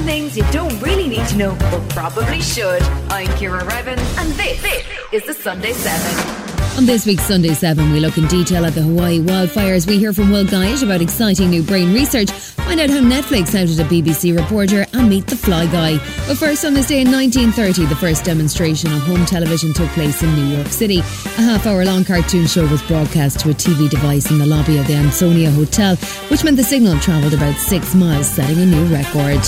things you don't really need to know, but probably should. I'm Ciara Revin, and this is the Sunday 7. On this week's Sunday 7, we look in detail at the Hawaii wildfires. We hear from Will Guyatt about exciting new brain research, find out how Netflix outed a BBC reporter, and meet the Fly Guy. But first, on this day in 1930, the first demonstration of home television took place in New York City. A half-hour-long cartoon show was broadcast to a TV device in the lobby of the Ansonia Hotel, which meant the signal travelled about 6 miles, setting a new record.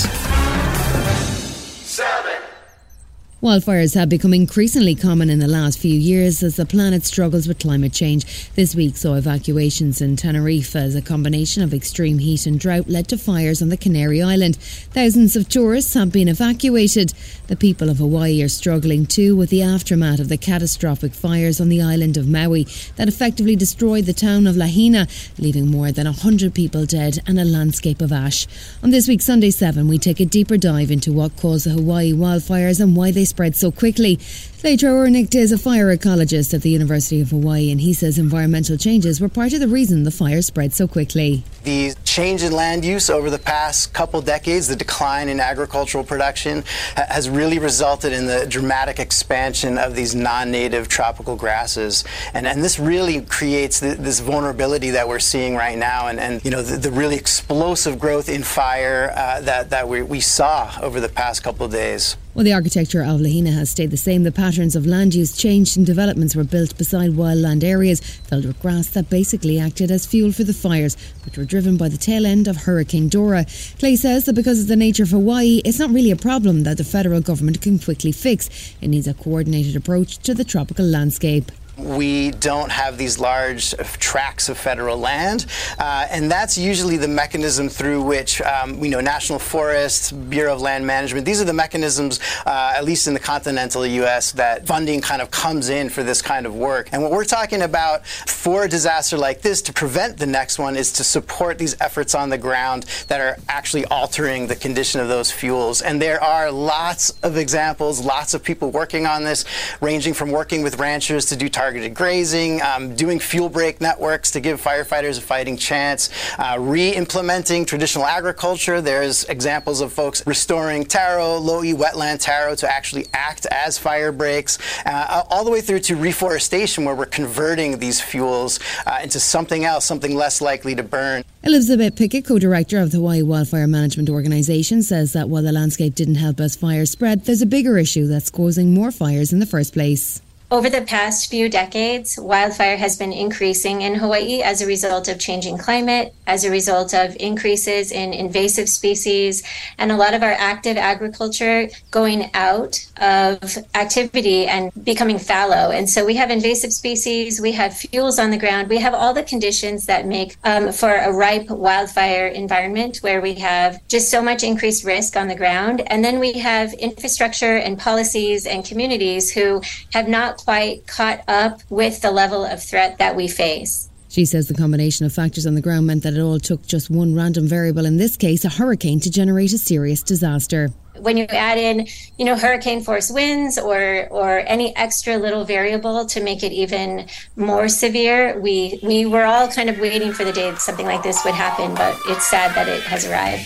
Wildfires have become increasingly common in the last few years as the planet struggles with climate change. This week saw evacuations in Tenerife as a combination of extreme heat and drought led to fires on the Canary Island. Thousands of tourists have been evacuated. The people of Hawaii are struggling too with the aftermath of the catastrophic fires on the island of Maui that effectively destroyed the town of Lahaina, leaving more than 100 people dead and a landscape of ash. On this week's Sunday 7, we take a deeper dive into what caused the Hawaii wildfires and why they spread so quickly. Leitro Ornick is a fire ecologist at the University of Hawaii, and he says environmental changes were part of the reason the fire spread so quickly. The change in land use over the past couple decades, the decline in agricultural production, has really resulted in the dramatic expansion of these non-native tropical grasses. And this really creates this vulnerability that we're seeing right now, and you know, the really explosive growth in fire that we saw over the past couple of days. Well, the architecture of Lahaina has stayed the same. The patterns of land use changed and developments were built beside wildland areas filled with grass that basically acted as fuel for the fires, which were driven by the tail end of Hurricane Dora. Clay says that because of the nature of Hawaii, it's not really a problem that the federal government can quickly fix. It needs a coordinated approach to the tropical landscape. We don't have these large tracts of federal land, and that's usually the mechanism through which, National Forests, Bureau of Land Management, these are the mechanisms, at least in the continental U.S., that funding kind of comes in for this kind of work. And what we're talking about for a disaster like this, to prevent the next one, is to support these efforts on the ground that are actually altering the condition of those fuels. And there are lots of examples, lots of people working on this, ranging from working with ranchers to do targeted grazing, doing fuel break networks to give firefighters a fighting chance, re-implementing traditional agriculture. There's examples of folks restoring taro, low-E wetland taro to actually act as fire breaks, all the way through to reforestation, where we're converting these fuels into something else, something less likely to burn. Elizabeth Pickett, co-director of the Hawaii Wildfire Management Organisation, says that while the landscape didn't help as fires spread, there's a bigger issue that's causing more fires in the first place. Over the past few decades, wildfire has been increasing in Hawaii as a result of changing climate, as a result of increases in invasive species, and a lot of our active agriculture going out of activity and becoming fallow. And so we have invasive species, we have fuels on the ground, we have all the conditions that make for a ripe wildfire environment where we have just so much increased risk on the ground. And then we have infrastructure and policies and communities who have not quite caught up with the level of threat that we face. She says the combination of factors on the ground meant that it all took just one random variable, in this case a hurricane, to generate a serious disaster. When you add in, hurricane force winds or any extra little variable to make it even more severe, we were all kind of waiting for the day that something like this would happen, but it's sad that it has arrived.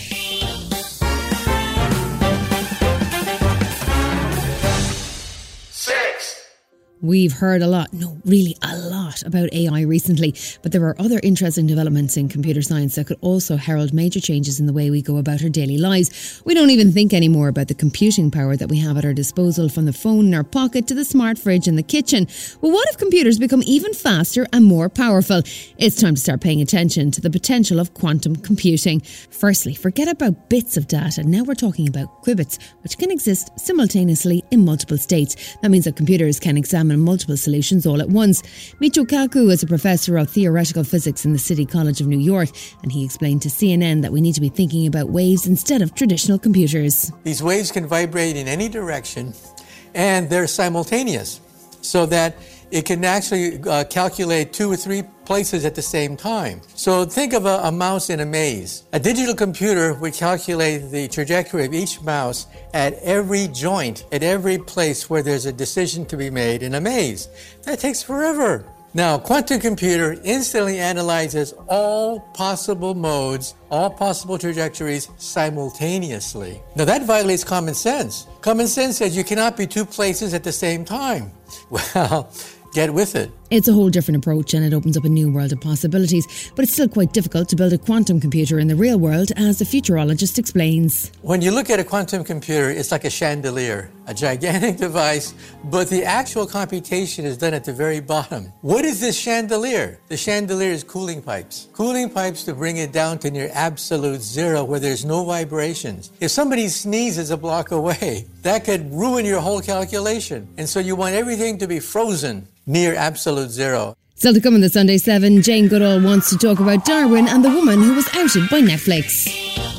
We've heard a lot about AI recently, but there are other interesting developments in computer science that could also herald major changes in the way we go about our daily lives. We don't even think anymore about the computing power that we have at our disposal, from the phone in our pocket to the smart fridge in the kitchen. Well, what if computers become even faster and more powerful? It's time to start paying attention to the potential of quantum computing. Firstly, forget about bits of data. Now we're talking about qubits, which can exist simultaneously in multiple states. That means that computers can examine multiple solutions all at once. Michio Kaku is a professor of theoretical physics in the City College of New York, and he explained to CNN that we need to be thinking about waves instead of traditional computers. These waves can vibrate in any direction, and they're simultaneous, so that it can actually calculate 2 or 3 places at the same time. So think of a mouse in a maze. A digital computer would calculate the trajectory of each mouse at every joint, at every place where there's a decision to be made in a maze. That takes forever. Now, a quantum computer instantly analyzes all possible modes, all possible trajectories simultaneously. Now, that violates common sense. Common sense says you cannot be two places at the same time. Well, get with it. It's a whole different approach and it opens up a new world of possibilities, but it's still quite difficult to build a quantum computer in the real world, as the futurologist explains. When you look at a quantum computer, it's like a chandelier, a gigantic device, but the actual computation is done at the very bottom. What is this chandelier? The chandelier is cooling pipes. Cooling pipes to bring it down to near absolute zero where there's no vibrations. If somebody sneezes a block away, that could ruin your whole calculation. And so you want everything to be frozen near absolute zero. Still to come in the Sunday 7, Jane Goodall wants to talk about Darwin and the woman who was outed by Netflix.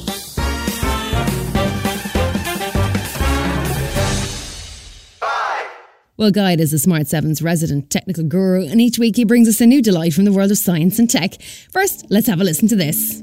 Well, Guide is the Smart 7's resident technical guru, and each week he brings us a new delight from the world of science and tech. First, let's have a listen to this.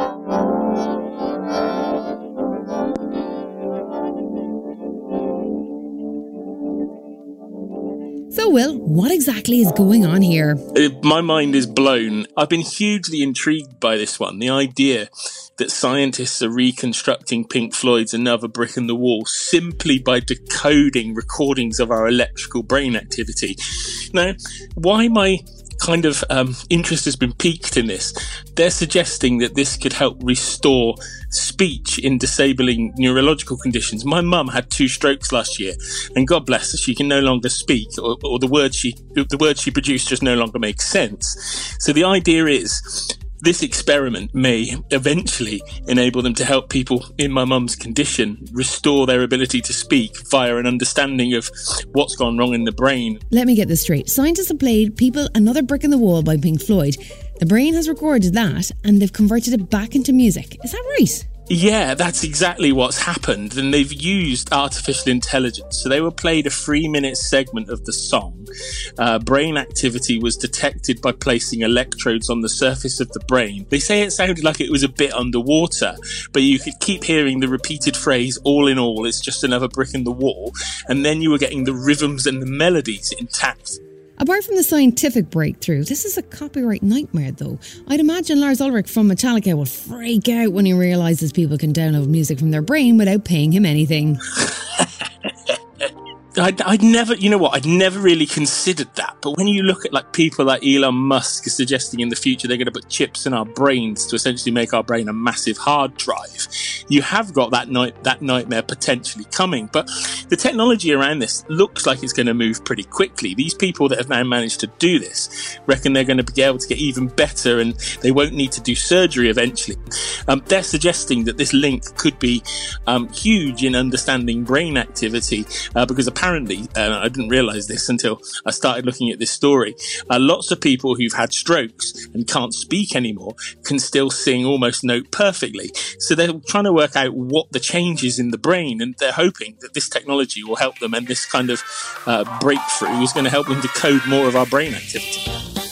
So, Will, what exactly is going on here? My mind is blown. I've been hugely intrigued by this one. The idea that scientists are reconstructing Pink Floyd's Another Brick in the Wall simply by decoding recordings of our electrical brain activity. Now, why my kind of interest has been piqued in this, they're suggesting that this could help restore speech in disabling neurological conditions. My mum had 2 strokes last year, and God bless her, she can no longer speak, or the words she produced just no longer make sense. So the idea is, this experiment may eventually enable them to help people in my mum's condition restore their ability to speak via an understanding of what's gone wrong in the brain. Let me get this straight. Scientists have played People Another Brick in the Wall by Pink Floyd. The brain has recorded that and they've converted it back into music. Is that right? Yeah, that's exactly what's happened, and they've used artificial intelligence. So they were played a 3-minute segment of the song. Brain activity was detected by placing electrodes on the surface of the brain. They say it sounded like it was a bit underwater, but you could keep hearing the repeated phrase, all in all, it's just another brick in the wall, and then you were getting the rhythms and the melodies intact. Apart from the scientific breakthrough, this is a copyright nightmare though. I'd imagine Lars Ulrich from Metallica will freak out when he realises people can download music from their brain without paying him anything. I'd never really considered that. But when you look at like people like Elon Musk suggesting in the future they're going to put chips in our brains to essentially make our brain a massive hard drive, you have got that nightmare potentially coming. But the technology around this looks like it's going to move pretty quickly. These people that have now managed to do this reckon they're going to be able to get even better, and they won't need to do surgery eventually. They're suggesting that this link could be huge in understanding brain activity because apparently, I didn't realise this until I started looking at this story, lots of people who've had strokes and can't speak anymore can still sing almost note perfectly. So they're trying to work out what the change is in the brain, and they're hoping that this technology will help them, and this kind of breakthrough is going to help them decode more of our brain activity.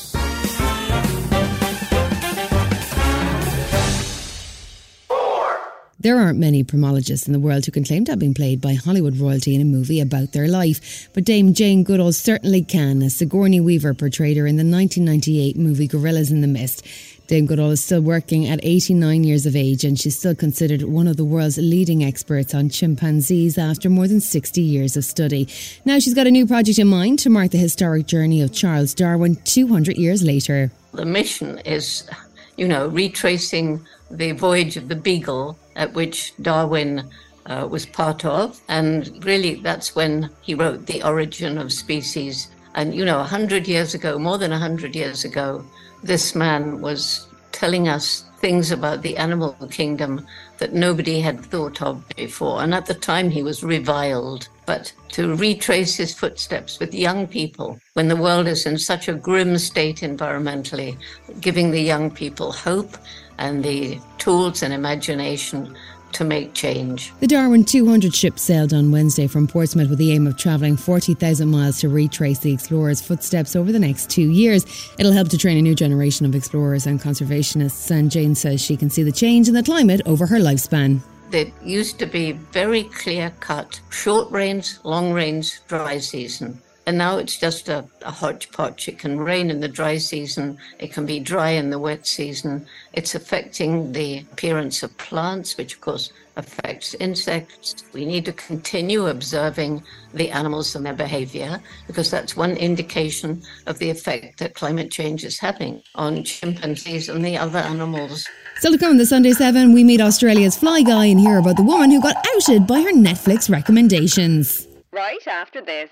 There aren't many primologists in the world who can claim to have been played by Hollywood royalty in a movie about their life, but Dame Jane Goodall certainly can, as Sigourney Weaver portrayed her in the 1998 movie Gorillas in the Mist. Dame Goodall is still working at 89 years of age, and she's still considered one of the world's leading experts on chimpanzees after more than 60 years of study. Now she's got a new project in mind to mark the historic journey of Charles Darwin 200 years later. The mission is, retracing the voyage of the Beagle, at which Darwin was part of. And really, that's when he wrote The Origin of Species. And, 100 years ago, more than 100 years ago, this man was telling us things about the animal kingdom that nobody had thought of before. And at the time, he was reviled. But to retrace his footsteps with young people, when the world is in such a grim state environmentally, giving the young people hope and the tools and imagination to make change. The Darwin 200 ship sailed on Wednesday from Portsmouth with the aim of travelling 40,000 miles to retrace the explorers' footsteps over the next 2 years. It'll help to train a new generation of explorers and conservationists, and Jane says she can see the change in the climate over her lifespan. There used to be very clear-cut, short rains, long rains, dry season. And now it's just a hodgepodge. It can rain in the dry season. It can be dry in the wet season. It's affecting the appearance of plants, which of course affects insects. We need to continue observing the animals and their behavior, because that's one indication of the effect that climate change is having on chimpanzees and the other animals. Still to come on the Sunday 7, we meet Australia's Fly Guy and hear about the woman who got outed by her Netflix recommendations. Right after this.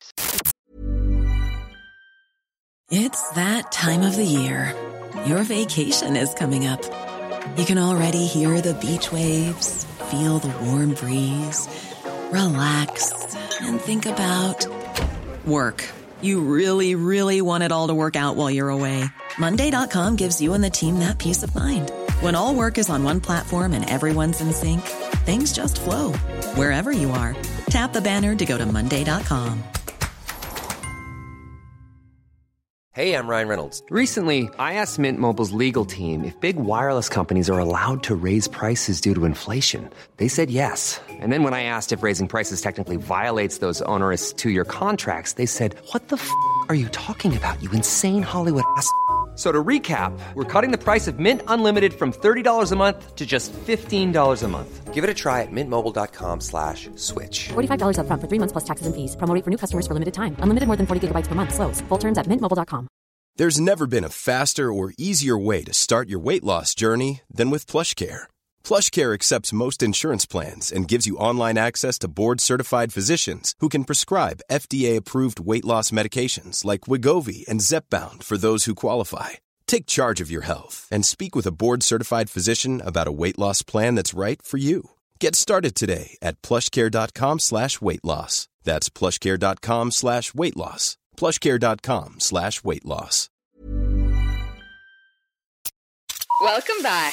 It's that time of the year. Your vacation is coming up. You can already hear the beach waves, feel the warm breeze, relax, and think about work. You really, really want it all to work out while you're away. Monday.com gives you and the team that peace of mind. When all work is on one platform and everyone's in sync, things just flow. Wherever you are, tap the banner to go to Monday.com. Hey, I'm Ryan Reynolds. Recently, I asked Mint Mobile's legal team if big wireless companies are allowed to raise prices due to inflation. They said yes. And then when I asked if raising prices technically violates those onerous 2-year contracts, they said, "What the f*** are you talking about, you insane Hollywood ass f- So to recap, we're cutting the price of Mint Unlimited from $30 a month to just $15 a month. Give it a try at mintmobile.com/switch. $45 up front for 3 months plus taxes and fees. Promo rate for new customers for limited time. Unlimited more than 40 gigabytes per month. Slows full terms at mintmobile.com. There's never been a faster or easier way to start your weight loss journey than with PlushCare. PlushCare accepts most insurance plans and gives you online access to board-certified physicians who can prescribe FDA-approved weight loss medications like Wegovy and Zepbound for those who qualify. Take charge of your health and speak with a board-certified physician about a weight loss plan that's right for you. Get started today at plushcare.com/weight loss. That's plushcare.com/weight loss. plushcare.com/weight loss. Welcome back.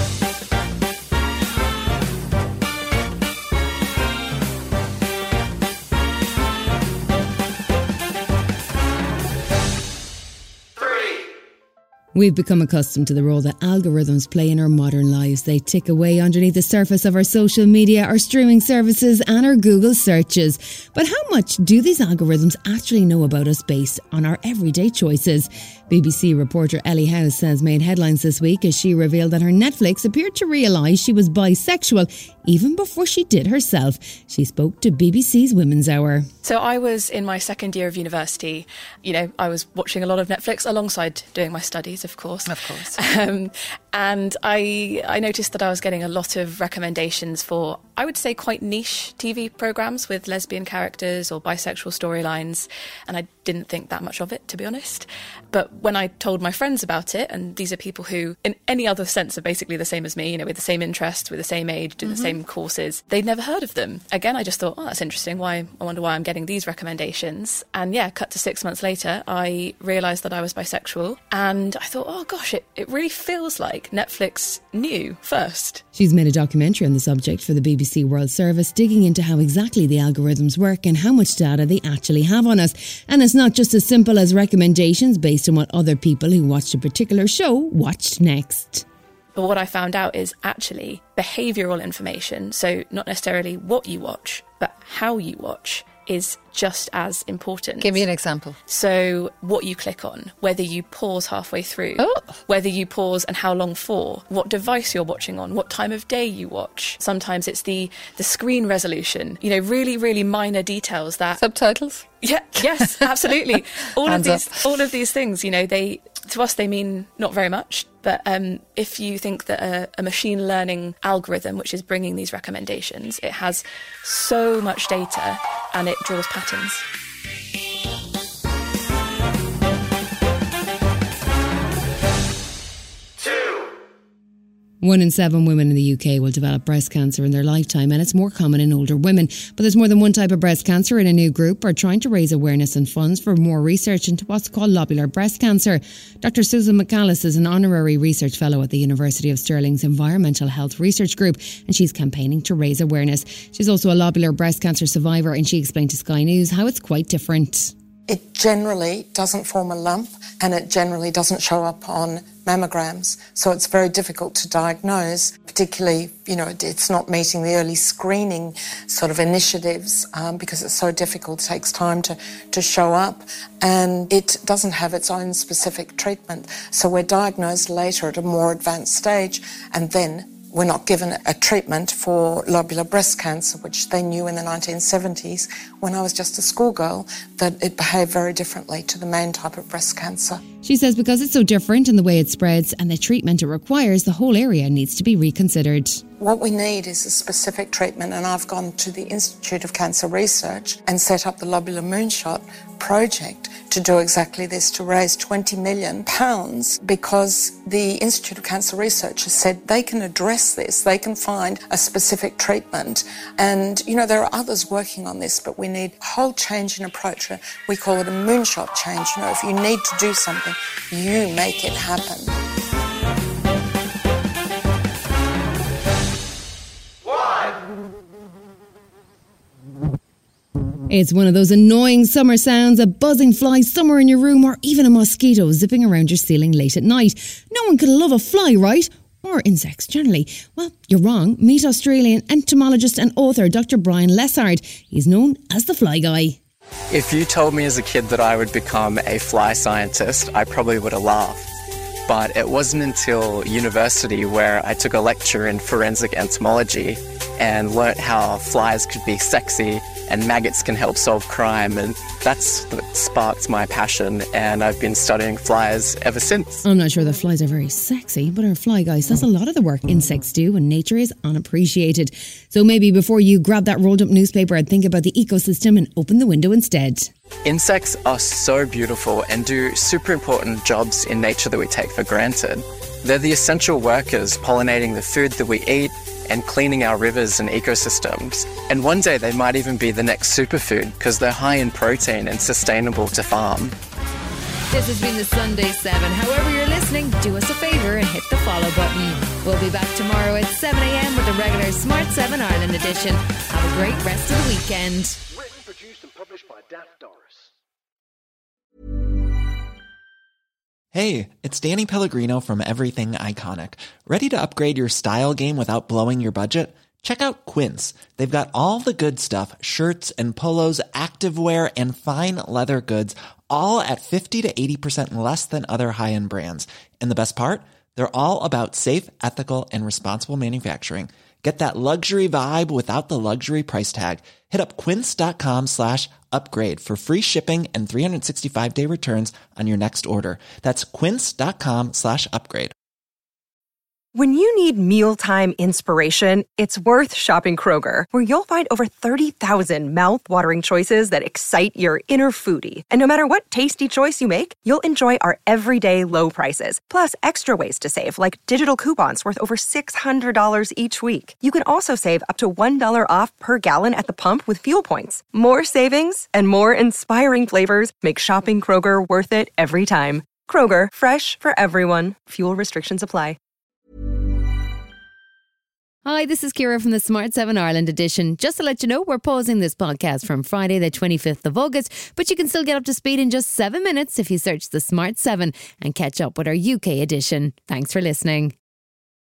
We've become accustomed to the role that algorithms play in our modern lives. They tick away underneath the surface of our social media, our streaming services and our Google searches. But how much do these algorithms actually know about us based on our everyday choices? BBC reporter Ellie House has made headlines this week as she revealed that her Netflix appeared to realise she was bisexual even before she did herself. She spoke to BBC's Women's Hour. So I was in my second year of university. You know, I was watching a lot of Netflix alongside doing my studies, of course. Of course. And I noticed that I was getting a lot of recommendations for, I would say, quite niche TV programmes with lesbian characters or bisexual storylines. And I didn't think that much of it, to be honest. But when I told my friends about it, and these are people who, in any other sense, are basically the same as me, you know, with the same interests, with the same age, do the same courses, they'd never heard of them. Again, I just thought, oh, that's interesting. I wonder why I'm getting these recommendations. And yeah, cut to 6 months later, I realised that I was bisexual. And I thought, oh gosh, it really feels like Netflix knew first. She's made a documentary on the subject for the BBC World Service, digging into how exactly the algorithms work and how much data they actually have on us. And it's not just as simple as recommendations based on what other people who watched a particular show watched next. But what I found out is actually behavioural information, so not necessarily what you watch, but how you watch, is just as important. Give me an example. So what you click on, whether you pause halfway through, whether you pause and how long for, what device you're watching on, what time of day you watch. Sometimes it's the screen resolution, you know, really, really minor details that... Subtitles? Yeah, yes, absolutely. All of these things, you know, to us they mean not very much, but if you think that a machine learning algorithm, which is bringing these recommendations, it has so much data and it draws patterns. 1 in 7 women in the UK will develop breast cancer in their lifetime, and it's more common in older women. But there's more than one type of breast cancer, and a new group are trying to raise awareness and funds for more research into what's called lobular breast cancer. Dr. Susan McAllis is an honorary research fellow at the University of Stirling's Environmental Health Research Group, and she's campaigning to raise awareness. She's also a lobular breast cancer survivor, and she explained to Sky News how it's quite different. It generally doesn't form a lump, and it generally doesn't show up on mammograms. So it's very difficult to diagnose, particularly, it's not meeting the early screening sort of initiatives because it's so difficult, it takes time to show up, and it doesn't have its own specific treatment. So we're diagnosed later at a more advanced stage, and then we're not given a treatment for lobular breast cancer, which they knew in the 1970s, when I was just a schoolgirl, that it behaved very differently to the main type of breast cancer. She says because it's so different in the way it spreads and the treatment it requires, the whole area needs to be reconsidered. What we need is a specific treatment, and I've gone to the Institute of Cancer Research and set up the Lobular Moonshot project to do exactly this, to raise £20 million, because the Institute of Cancer Research has said they can address this, they can find a specific treatment. And, there are others working on this, but we need a whole change in approach. We call it a moonshot change. If you need to do something, you make it happen. It's one of those annoying summer sounds, a buzzing fly somewhere in your room, or even a mosquito zipping around your ceiling late at night. No one could love a fly, right? Or insects generally. Well, you're wrong. Meet Australian entomologist and author Dr. Brian Lessard. He's known as the Fly Guy. If you told me as a kid that I would become a fly scientist, I probably would have laughed. But it wasn't until university where I took a lecture in forensic entomology and learnt how flies could be sexy and maggots can help solve crime, and that's what sparked my passion, and I've been studying flies ever since. I'm not sure that flies are very sexy, but our Fly Guy does a lot of the work insects do, and nature is unappreciated. So maybe before you grab that rolled up newspaper, I'd think about the ecosystem and open the window instead. Insects are so beautiful and do super important jobs in nature that we take for granted. They're the essential workers pollinating the food that we eat and cleaning our rivers and ecosystems. And one day they might even be the next superfood because they're high in protein and sustainable to farm. This has been the Sunday 7. However you're listening, do us a favour and hit the follow button. We'll be back tomorrow at 7 a.m. with the regular Smart 7 Ireland edition. Have a great rest of the weekend. Written, produced and published by Daft Doris. Hey, it's Danny Pellegrino from Everything Iconic. Ready to upgrade your style game without blowing your budget? Check out Quince. They've got all the good stuff, shirts and polos, activewear, and fine leather goods, all at 50 to 80% less than other high-end brands. And the best part? They're all about safe, ethical, and responsible manufacturing. Get that luxury vibe without the luxury price tag. Hit up quince.com/upgrade for free shipping and 365-day returns on your next order. That's quince.com/upgrade. When you need mealtime inspiration, it's worth shopping Kroger, where you'll find over 30,000 mouth-watering choices that excite your inner foodie. And no matter what tasty choice you make, you'll enjoy our everyday low prices, plus extra ways to save, like digital coupons worth over $600 each week. You can also save up to $1 off per gallon at the pump with fuel points. More savings and more inspiring flavors make shopping Kroger worth it every time. Kroger, fresh for everyone. Fuel restrictions apply. Hi, this is Ciara from the Smart 7 Ireland edition. Just to let you know, we're pausing this podcast from Friday the 25th of August, but you can still get up to speed in just 7 minutes if you search the Smart 7 and catch up with our UK edition. Thanks for listening.